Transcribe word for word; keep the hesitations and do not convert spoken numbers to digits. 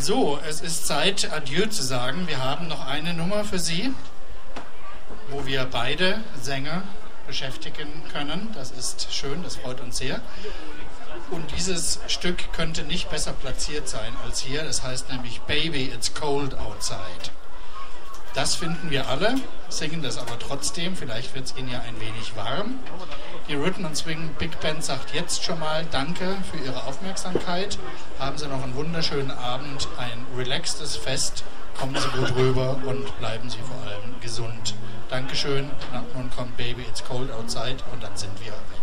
So, es ist Zeit, Adieu zu sagen. Wir haben noch eine Nummer für Sie, wo wir beide Sänger beschäftigen können. Das ist schön, das freut uns sehr. Und dieses Stück könnte nicht besser platziert sein als hier. Das heißt nämlich Baby, it's cold outside. Das finden wir alle, singen das aber trotzdem. Vielleicht wird es Ihnen ja ein wenig warm. Die Rhythm and Swing Big Band sagt jetzt schon mal Danke für Ihre Aufmerksamkeit. Haben Sie noch einen wunderschönen Abend, ein relaxtes Fest. Kommen Sie gut rüber und bleiben Sie vor allem gesund. Dankeschön. Nun kommt Baby, it's cold outside und dann sind wir weg.